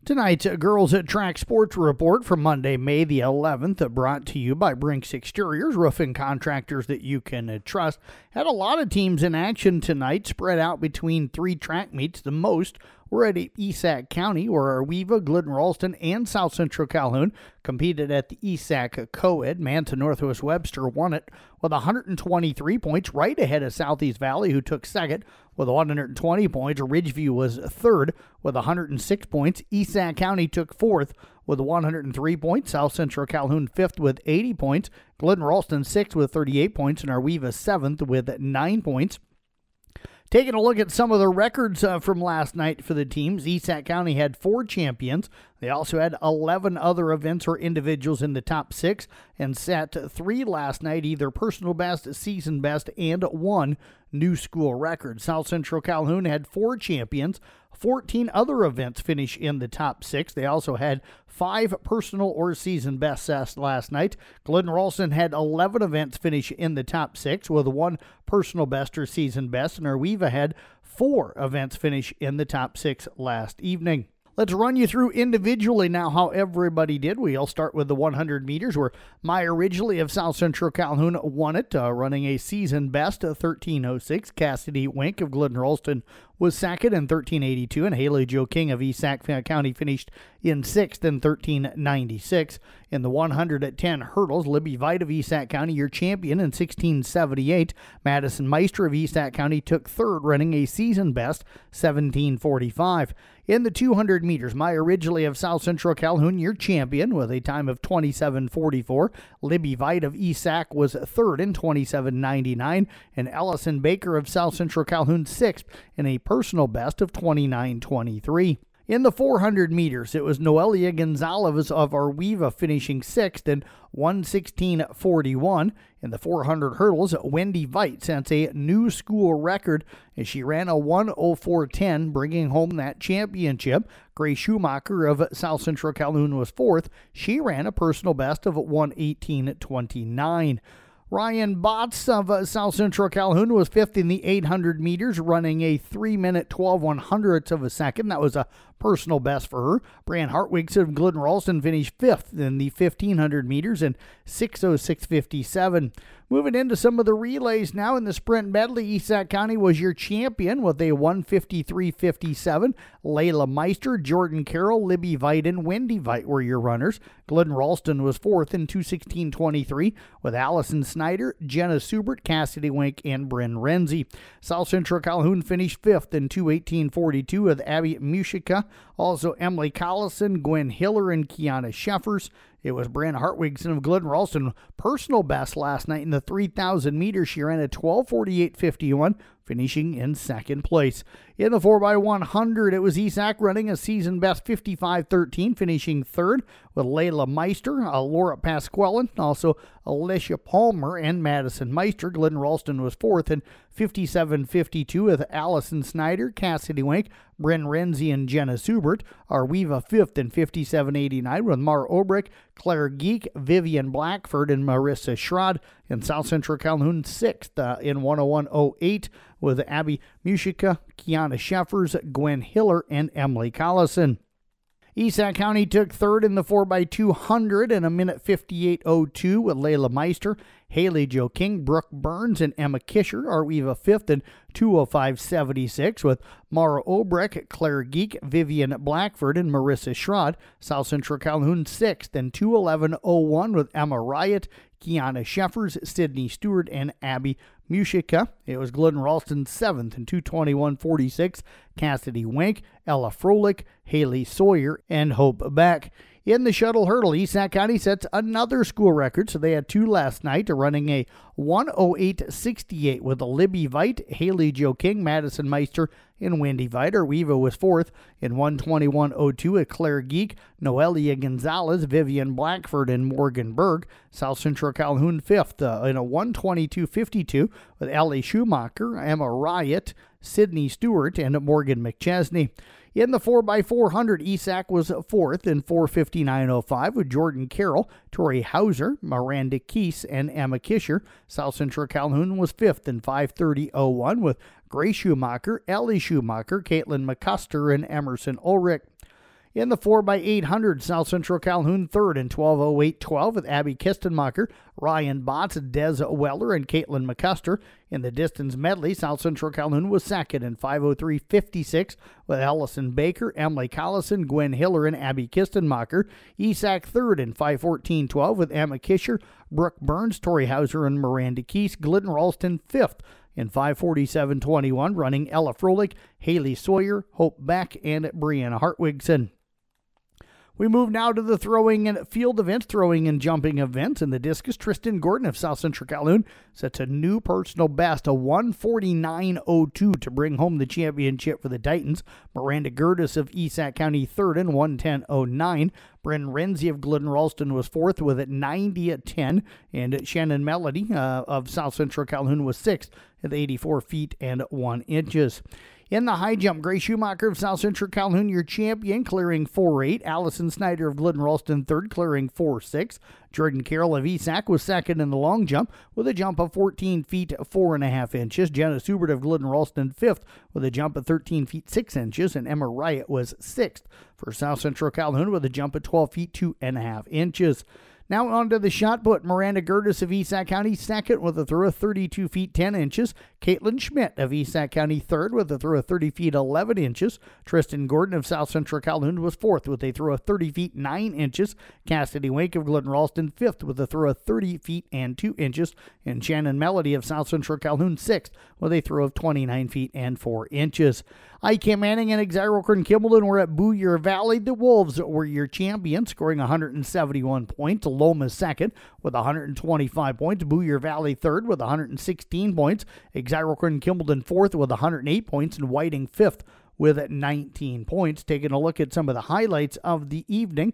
Tonight's Girls at Track Sports Report from Monday, May the 11th, brought to you by Brinks Exteriors, roofing contractors that you can trust. Had a lot of teams in action tonight, spread out between 3 track meets. The most were at Esac County, where Arweva, Glidden Ralston, and South Central Calhoun competed at the Esac Co-Ed. Manson Northwest Webster won it with 123 points, right ahead of Southeast Valley, who took second with 120 points. Ridgeview was third with 106 points. Esac County took fourth with 103 points. South Central Calhoun fifth with 80 points. Glidden Ralston sixth with 38 points, and Arweva seventh with 9 points. Taking a look at some of the records from last night for the teams, Esac County had 4 champions. They also had 11 other events or individuals in the top 6 and set 3 last night, either personal best, season best, and 1 new school record. South Central Calhoun had 4 champions. 14 other events finish in the top 6. They also had 5 personal or season bests last night. Glidden Ralston had 11 events finish in the top 6 with 1 personal best or season best, and Arweva had 4 events finish in the top 6 last evening. Let's run you through individually now how everybody did. We'll start with the 100 meters, where Maya Ridgely of South Central Calhoun won it, running a season best of 13:06. Cassidy Wink of Glidden Ralston was second in 13:82, and Haley Jo King of Esac County finished in 6th in 13:96. In the 110 hurdles, Libby Veit of Esac County, your champion, in 16:78. Madison Meister of Esac County took third, running a season best 17:45. In the 200 meters, Maya Ridgely of South Central Calhoun, your champion, with a time of 27:44. Libby Veit of Esac was third in 27:99, and Ellison Baker of South Central Calhoun sixth in a personal best of 29:23. In the 400 meters, it was Noelia Gonzalez of Arweva finishing 6th in 1:16:41. In the 400 hurdles, Wendy Veit sets a new school record as she ran a 1:04:10, bringing home that championship. Grace Schumacher of South Central Calhoun was 4th. She ran a personal best of 1:18:29. Ryan Botts of South Central Calhoun was 5th in the 800 meters, running a 3-minute 12/100ths of a second. That was a personal best for her. Brian Hartwig of Glidden Ralston finished 5th in the 1500 meters in 6:06:57. Moving into some of the relays now in the sprint medley, Esac County was your champion with a 1:53:57. Layla Meister, Jordan Carroll, Libby Veit, and Wendy Veit were your runners. Glidden Ralston was 4th in 2:16:23 with Allison Snyder, Jenna Subert, Cassidy Wink, and Bryn Renzi. South Central Calhoun finished 5th in 2:18:42 with Abby Mushika. Also Emily Collison, Gwen Hiller, and Kiana Sheffers. It was Bryn Hartwigson of Glidden Ralston personal best last night in the 3,000 meters. She ran a 12:48:51, finishing in 2nd place. In the 4x100, it was Esac running a season best 55:13, finishing 3rd with Layla Meister, Laura Pasqualin, also Alicia Palmer, and Madison Meister. Glidden Ralston was 4th in 57:52 with Allison Snyder, Cassidy Wink, Bryn Renzi, and Jenna Subert. Arweva 5th in 57:89 with Mara Obrick, Claire Geek, Vivian Blackford, and Marissa Schrod. And South Central Calhoun 6th in 101:08 with Abby Mushika, Kiana Sheffers, Gwen Hiller, and Emily Collison. Esac County took 3rd in the 4x200 in 1:58:02 with Layla Meister, Haley Jo King, Brooke Burns, and Emma Kisher. Arweva 5th in 2:05:76 with Mara Obrecht, Claire Geek, Vivian Blackford, and Marissa Schrod. South Central Calhoun 6th in 2:11:01 with Emma Riot, Kiana Sheffers, Sydney Stewart, and Abby Mushika. It was Glidden Ralston 7th in 2:21:46, Cassidy Wink, Ella Froelich, Haley Sawyer, and Hope Beck. In the shuttle hurdle, Esac County sets another school record, so they had 2 last night, running a 1:08:68 with Libby Veit, Haley Jo King, Madison Meister, and Wendy Veit. Arweva was 4th in 1:21:02 with Claire Geek, Noelia Gonzalez, Vivian Blackford, and Morgan Berg. South Central Calhoun 5th in a 1:22:52 with Ellie Schumacher, Emma Riot, Sydney Stewart, and Morgan McChesney. In the 4x400, Esac was 4th in 4:59:05 with Jordan Carroll, Tori Hauser, Miranda Keese, and Emma Kisher. South Central Calhoun was 5th in 5:30:01 with Grace Schumacher, Ellie Schumacher, Caitlin McCuster, and Emerson Ulrich. In the 4x800, South Central Calhoun third in 12:08.12 with Abby Kistenmacher, Ryan Botts, Des Weller, and Caitlin McCuster. In the distance medley, South Central Calhoun was second in 5:03.56 with Allison Baker, Emily Collison, Gwen Hiller, and Abby Kistenmacher. ESAC third in 5:14.12 with Emma Kisher, Brooke Burns, Tori Hauser, and Miranda Keese. Glidden Ralston fifth in 5:47.21, running Ella Froelich, Haley Sawyer, Hope Beck, and Brianna Hartwigson. We move now to the throwing and field events, throwing and jumping events. In the discus, Tristan Gordon of South Central Calhoun sets a new personal best, a 149.02 to bring home the championship for the Titans. Miranda Gertis of Esac County third in 110.09. Brennan Renzi of Glidden Ralston was fourth with a 90.10. And Shannon Melody of South Central Calhoun was sixth at 84 feet and 1 inches. In the high jump, Grace Schumacher of South Central Calhoun, your champion, clearing 4.8. Allison Snyder of Glidden Ralston third, clearing 4.6. Jordan Carroll of Esac was second in the long jump with a jump of 14 feet 4.5 inches. Jenna Subert of Glidden Ralston fifth with a jump of 13 feet 6 inches. And Emma Riot was sixth for South Central Calhoun with a jump of 12 feet 2.5 inches. Now on to the shot put. Miranda Gertis of Esac County second with a throw of 32 feet 10 inches. Caitlin Schmidt of Esac County third with a throw of 30 feet 11 inches. Tristan Gordon of South Central Calhoun was fourth with a throw of 30 feet 9 inches. Cassidy Wake of Glidden Ralston fifth with a throw of 30 feet and 2 inches. And Shannon Melody of South Central Calhoun sixth with a throw of 29 feet and 4 inches. IK Manning and Exira Kimballton were at Boyer Valley. The Wolves were your champions, scoring 171 points. Loma second with 125 points. Boyer Valley third with 116 points. Exira Kimballton fourth with 108 points. And Whiting fifth with 19 points. Taking a look at some of the highlights of the evening,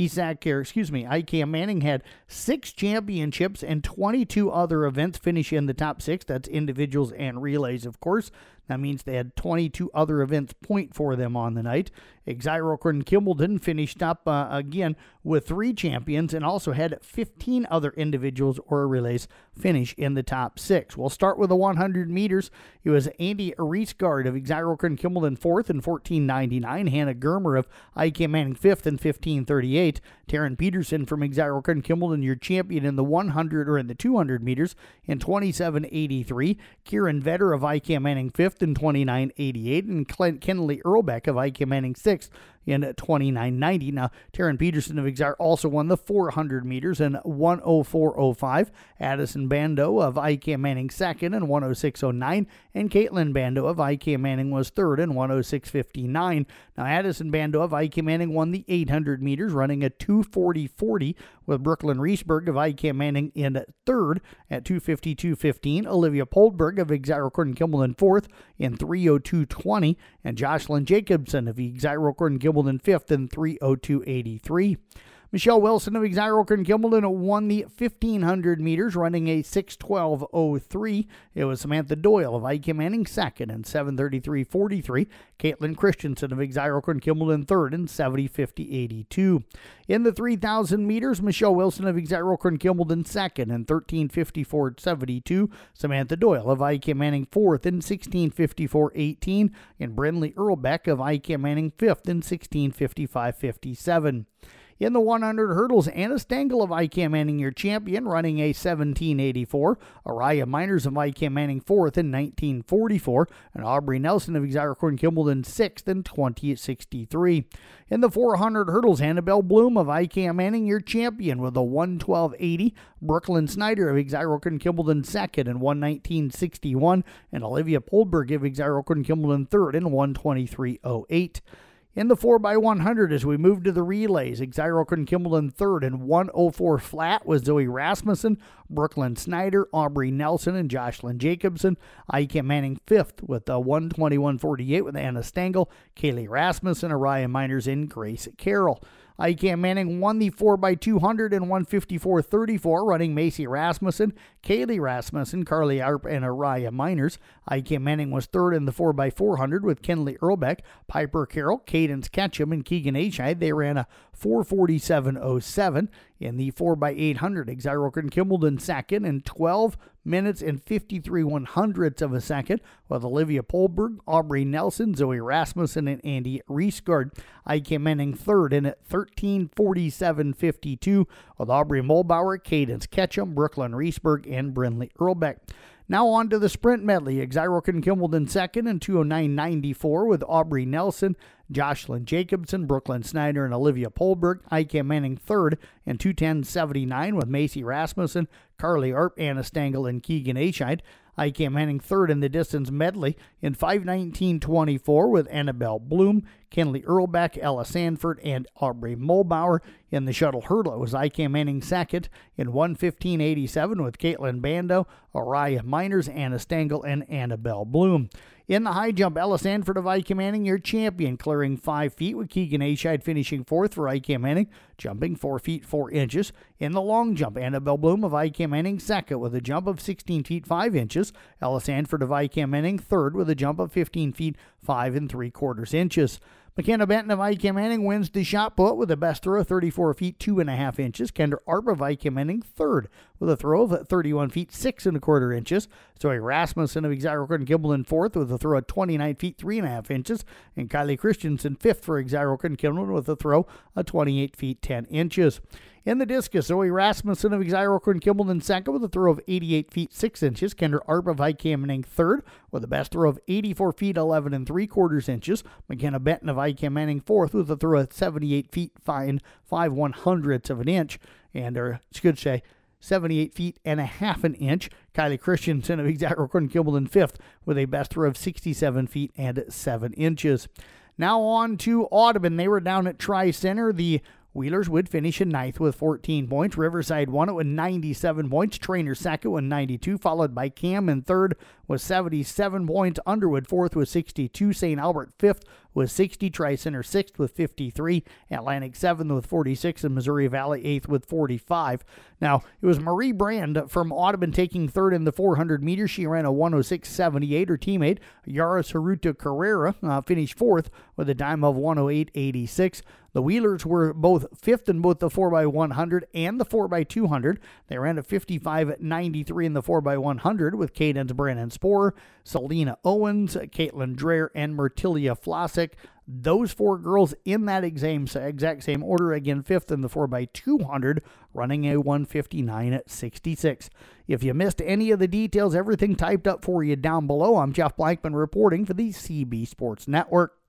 IK Manning had 6 championships and 22 other events finish in the top 6. That's individuals and relays, of course. That means they had 22 other events point for them on the night. Exira Kimballton finished up again with 3 champions and also had 15 other individuals or relays finish in the top 6. We'll start with the 100 meters. It was Andy Reesgard of Exira Kimballton fourth in 14.99. Hannah Germer of IK Manning fifth in 15.38. Taryn Peterson from Exira Kimballton, your champion in the 100 or in the 200 meters in 27.83. Kieran Vetter of IK Manning fifth in 29.88, and Kenley Earlbeck of IK Manning sixth in 29.90. Now, Taryn Peterson of Exire also won the 400 meters in 104.05. Addison Bando of IK Manning second in 106.09, and Caitlin Bando of IK Manning was third in 106.59. Now, Addison Bando of IK Manning won the 800 meters, running a 2:40.40, with Brooklyn Reesberg of IK Manning in third at 2:52.15. Olivia Poldberg of Exire Kimballton fourth in 3:02.20, and Jocelyn Jacobson of Exire Kimballton fifth in 3:02.83. Michelle Wilson of Exire Kimballton won the 1,500 meters, running a 6:12.03. It was Samantha Doyle of IK Manning second in 7:33.43. Caitlin Christensen of Exire Kimballton third in 70.50.82. In the 3,000 meters, Michelle Wilson of Exire Kimballton second in 13:54.72. Samantha Doyle of IK Manning fourth in 16:54.18. And Brinley Earlbeck of IK Manning fifth in 16:55.57. In the 100 hurdles, Anna Stengel of IK Manning, your champion, running a 17.84. Araya Miners of IK Manning fourth in 19.44. And Aubrey Nelson of Exire Kimballton sixth in 20.63. In the 400 hurdles, Annabelle Bloom of IK Manning, your champion, with a 1:12.80. Brooklyn Snyder of Exire Kimballton second in 1:19.61. And Olivia Poldberg of Exire Kimballton third in 1:23.08. In the 4x100, as we move to the relays, Exire Kimballton third in 1:04 flat with Zoe Rasmussen, Brooklyn Snyder, Aubrey Nelson, and Jocelyn Jacobson. IK Manning fifth with a 1:21.48 with Anna Stengel, Kaylee Rasmussen, Araya Miners, and Grace Carroll. IK Manning won the 4x200 in 1:54.34, running Macy Rasmussen, Kaylee Rasmussen, Carly Arp, and Araya Miners. IK Manning was third in the 4x400 with Kenley Earlbeck, Piper Carroll, Cadence Ketchum, and Keegan Ashide. They ran a 4:47.07. In the 4x800, Exira Kimbledon second in 12 minutes and 53 100ths of a second, with Olivia Polberg, Aubrey Nelson, Zoe Rasmussen, and Andy Riesgaard. Ike Menning third in at 13:47.52, with Aubrey Mulbauer, Cadence Ketchum, Brooklyn Riesberg, and Brindley Earlbeck. Now on to the sprint medley. Exira Kimbledon second in 2:09.94, with Aubrey Nelson, Jocelyn Jacobson, Brooklyn Snyder, and Olivia Polberg. Ike Menning third in 2:10.79, with Macy Rasmussen, Carly Arp, Anna Stengel, and Keegan Ascheid. Ike Menning third in the distance medley in 5:19.24, with Annabelle Bloom, Kenley Earlbeck, Ella Sanford, and Aubrey Mulbauer. In the shuttle hurdle, it was Ike Menning second in 1:15.87, with Caitlin Bando, Araya Miners, Anna Stengel, and Annabelle Bloom. In the high jump, Ella Sanford of Ike Menning, your champion, clearing 5 feet, with Keegan Ascheid finishing fourth for Ike Menning, jumping 4 feet 4 inches. In the long jump, Annabelle Bloom of Ike Menning second with a jump of 16 feet 5 inches. Ella Sanford of Ike Menning third with a jump of 15 feet 5 3/4 inches. McKenna Benton of Ike Menning wins the shot put with a best throw of 34 feet 2.5 inches. Kendra Arp of Ike Menning third with a throw of 31 feet 6 1/4 inches. Zoe Rasmussen of Exira Kimbledon fourth with a throw of 29 feet 3.5 inches. And Kylie Christensen fifth for Exira Kimbledon with a throw of 28 feet 10 inches. In the discus, Zoe Rasmussen of Exira Kimbledon second with a throw of 88 feet 6 inches. Kendra Arp of Ike Menning third with a best throw of 84 feet 11 3/4 inches. McKenna Benton of Ike Menning fourth with a throw of 78 feet 5 1/100ths of an inch. And, or I should say, 78 feet and a half an inch. Kylie Christensen of Exira Kimbledon fifth with a best throw of 67 feet and 7 inches. Now on to Audubon. They were down at Tri-Center. The Wheelers would finish in ninth with 14 points. Riverside won it with 97 points. Trainer second with 92, followed by Cam in third with 77 points. Underwood fourth with 62. St. Albert fifth with 60. Tri-Center sixth with 53. Atlantic seventh with 46. And Missouri Valley eighth with 45. Now, it was Marie Brand from Audubon taking third in the 400 meters. She ran a 106.78. Her teammate, Yaris Haruta Carrera, finished fourth with a time of 108.86. The Wheelers were both fifth in both the 4x100 and the 4x200. They ran a 55.93 in the 4x100 with Cadence Brennan Sporer, Selena Owens, Caitlin Dreher, and Myrtilia Flossick. Those 4 girls in that exact same order, again fifth in the 4x200, running a 1:59.66. If you missed any of the details, everything typed up for you down below. I'm Jeff Blankman reporting for the CB Sports Network.